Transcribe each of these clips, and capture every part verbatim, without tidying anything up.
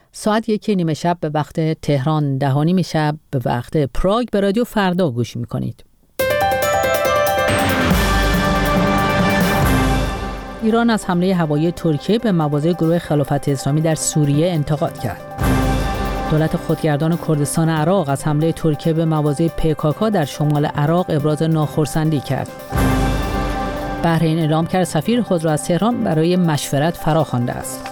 ساعت یکی نیمه شب به وقت تهران، ده و نیم شب به وقت پراگ به رادیو فردا گوش میکنید. ایران از حمله هوایی ترکیه به مواضع گروه خلافت اسلامی در سوریه انتقاد کرد. دولت خودگردان کردستان عراق از حمله ترکیه به مواضع پیکاکا در شمال عراق ابراز ناخرسندی کرد. بحرین اعلام کرد سفیر خود را از تهران برای مشورت فراخوانده است.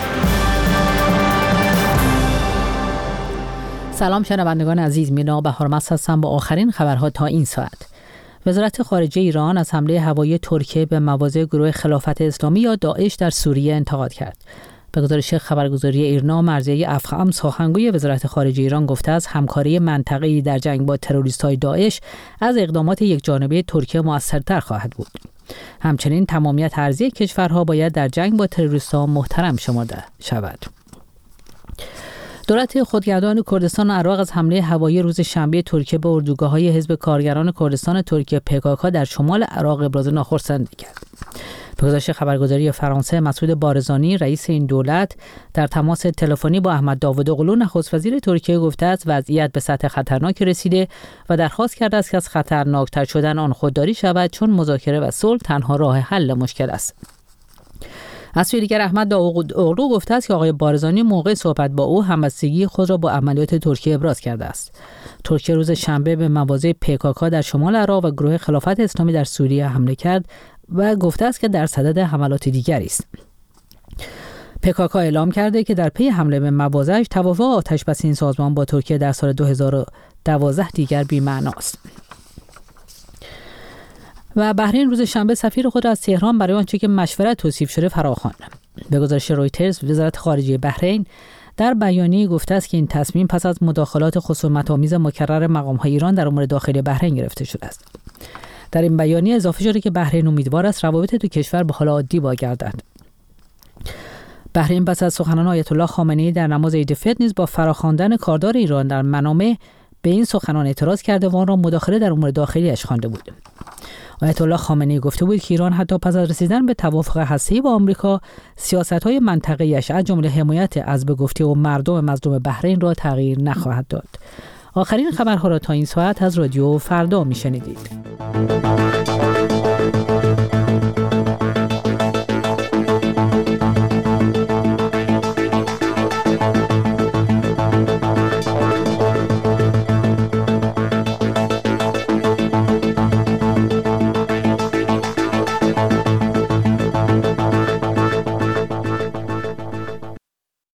سلام شنوندگان عزیز، مینا بهارمست هستم با آخرین خبرها تا این ساعت. وزارت خارجه ایران از حمله هوایی ترکیه به مواضع گروه خلافت اسلامی یا داعش در سوریه انتقاد کرد. به گزارش خبرگزاری ایرنا، مرضیه افخم سخنگوی وزارت خارجه ایران گفته است همکاری منطقه‌ای در جنگ با تروریست‌های داعش از اقدامات یکجانبه ترکیه موثرتر خواهد بود. همچنین تمامیت ارضی کشورها باید در جنگ با تروریست‌ها محترم شمرده شود. دولت خودگردان کردستان عراق از حمله هوایی روز شنبه ترکیه به اردوگاه‌های حزب کارگران کردستان ترکیه پیکاکا در شمال عراق ابراز ناخرسندی کرد. به گزارش خبرگزاری فرانسه، مسعود بارزانی رئیس این دولت در تماس تلفنی با احمد داوودوغلو نخست وزیر ترکیه گفته است وضعیت به سطح خطرناک رسیده و درخواست کرده است که از خطرناکتر شدن آن خودداری شود، چون مذاکره و صلح تنها راه حل مشکل است. از سوی دیگر احمد داوودوغلو گفته است که آقای بارزانی موقع صحبت با او همبستگی خود را با عملیات ترکیه ابراز کرده است. ترکیه روز شنبه به مواضع پیکاکا در شمال عراق و گروه خلافت اسلامی در سوریه حمله کرد و گفته است که در صدد حملات دیگری است. پیکاکا اعلام کرده که در پی حمله به مواضعش توافق آتشبسی این سازمان با ترکیه در سال دو هزار و دوازده دیگر بی‌معناست. و بحرین روز شنبه سفیر خود را از تهران برای آنچه که مشورت توصیف شده فراخواند. به گزارش رویترز، وزارت خارجه بحرین در بیانیه گفته است که این تصمیم پس از مداخلات خصومت‌آمیز مکرر مقام‌های ایران در امور داخلی بحرین گرفته شده است. در این بیانیه اضافه شده که بحرین امیدوار است روابط دو کشور به حال عادی بازگردد. بحرین پس از سخنان آیت الله خامنه‌ای در نماز عید فطر نیز با فراخواندن کاردار ایران در منامه به این سخنان اعتراض کرده و آن را مداخله در امور داخلی‌اش خوانده بود. آیت الله خامنه‌ای گفته بود که ایران حتی پس از رسیدن به توافق هسته‌ای با آمریکا، سیاست‌های منطقه‌ایش از جمله حمایت از به گفته و مردم مظلوم بحرین را تغییر نخواهد داد. آخرین خبرها را تا این ساعت از رادیو فردا می‌شنیدید.